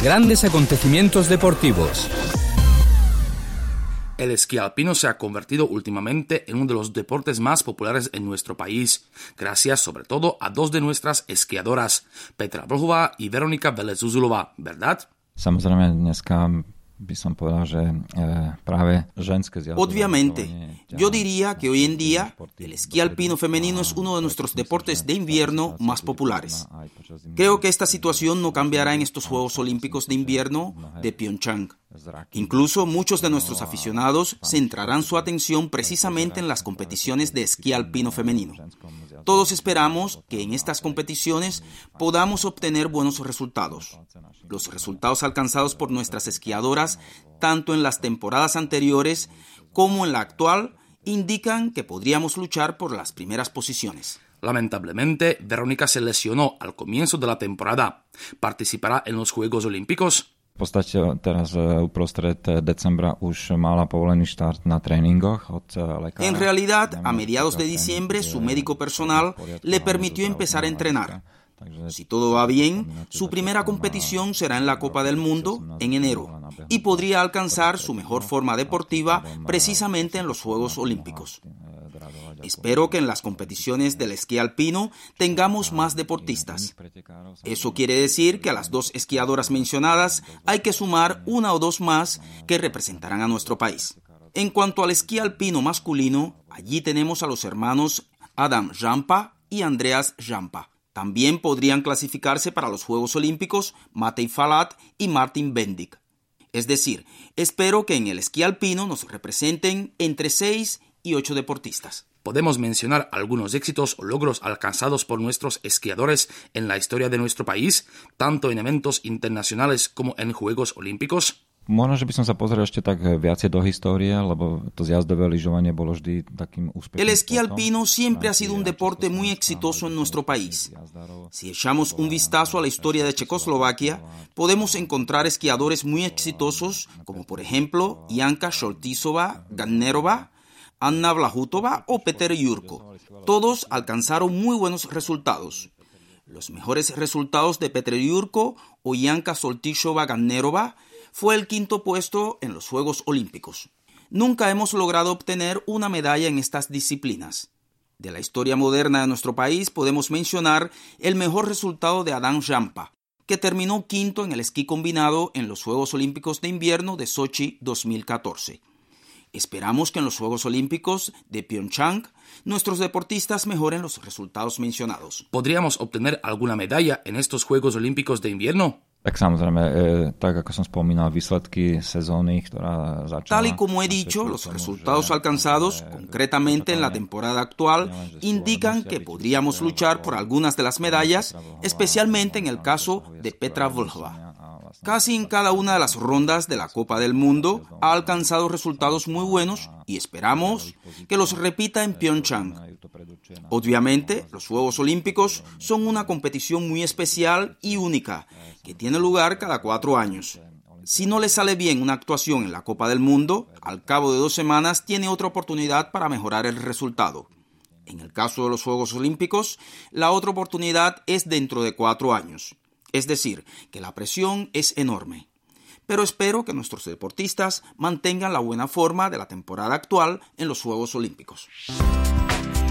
Grandes acontecimientos deportivos. El esquí alpino se ha convertido últimamente en uno de los deportes más populares en nuestro país, gracias sobre todo a dos de nuestras esquiadoras, Petra Vlhová y Veronika Velez-Zuzulová, ¿verdad? Obviamente, yo diría que hoy en día el esquí alpino femenino es uno de nuestros deportes de invierno más populares. Creo que esta situación no cambiará en estos Juegos Olímpicos de Invierno de Pyeongchang. Incluso muchos de nuestros aficionados centrarán su atención precisamente en las competiciones de esquí alpino femenino. Todos esperamos que en estas competiciones podamos obtener buenos resultados. Los resultados alcanzados por nuestras esquiadoras, tanto en las temporadas anteriores como en la actual, indican que podríamos luchar por las primeras posiciones. Lamentablemente, Veronika se lesionó al comienzo de la temporada. ¿Participará en los Juegos Olímpicos? V podstate teraz uprostred decembra už mala povolený štart na tréningoch od lekára. En realidad, a mediados de diciembre, su médico personal le permitió empezar a entrenar. Si todo va bien, su primera competición será en la Copa del Mundo en enero y podría alcanzar su mejor forma deportiva precisamente en los Juegos Olímpicos. Espero que en las competiciones del esquí alpino tengamos más deportistas. Eso quiere decir que a las dos esquiadoras mencionadas hay que sumar una o dos más que representarán a nuestro país. En cuanto al esquí alpino masculino, allí tenemos a los hermanos Adam Jampa y Andreas Jampa. También podrían clasificarse para los Juegos Olímpicos Matej Falat y Martin Bendik. Es decir, espero que en el esquí alpino nos representen entre 6 y 8 deportistas. ¿Podemos mencionar algunos éxitos o logros alcanzados por nuestros esquiadores en la historia de nuestro país, tanto en eventos internacionales como en Juegos Olímpicos? Možno, že by som sa pozrel ešte tak viacej do histórie, lebo to zjazdové lyžovanie bolo vždy takým úspechom. El esquí alpino siempre ha sido un deporte muy exitoso en nuestro país. Si echamos un vistazo a la historia de Checoslovaquia, podemos encontrar esquiadores muy exitosos, como por ejemplo Janka Šoltisová-Gannerová, Anna Vlahutova o Peter Jurko. Todos alcanzaron muy buenos resultados. Los mejores resultados de Peter Jurko o Janka Šoltisová-Gannerová fue el 5º puesto en los Juegos Olímpicos. Nunca hemos logrado obtener una medalla en estas disciplinas. De la historia moderna de nuestro país podemos mencionar el mejor resultado de Adam Jampa, que terminó 5º en el esquí combinado en los Juegos Olímpicos de Invierno de Sochi 2014. Esperamos que en los Juegos Olímpicos de Pyeongchang nuestros deportistas mejoren los resultados mencionados. ¿Podríamos obtener alguna medalla en estos Juegos Olímpicos de Invierno? Tak samozrejme, tak ako som spomínal, výsledky sezóny, ktorá začala. Tal y como he dicho, los resultados alcanzados, concretamente en la temporada actual, indican que podríamos luchar por algunas de las medallas, especialmente en el caso de Petra Vlhová. Casi en cada una de las rondas de la Copa del Mundo ha alcanzado resultados muy buenos y esperamos que los repita en Pyeongchang. Obviamente, los Juegos Olímpicos son una competición muy especial y única, que tiene lugar cada 4 años. Si no le sale bien una actuación en la Copa del Mundo, al cabo de 2 semanas tiene otra oportunidad para mejorar el resultado. En el caso de los Juegos Olímpicos, la otra oportunidad es dentro de 4 años. Es decir, que la presión es enorme. Pero espero que nuestros deportistas mantengan la buena forma de la temporada actual en los Juegos Olímpicos.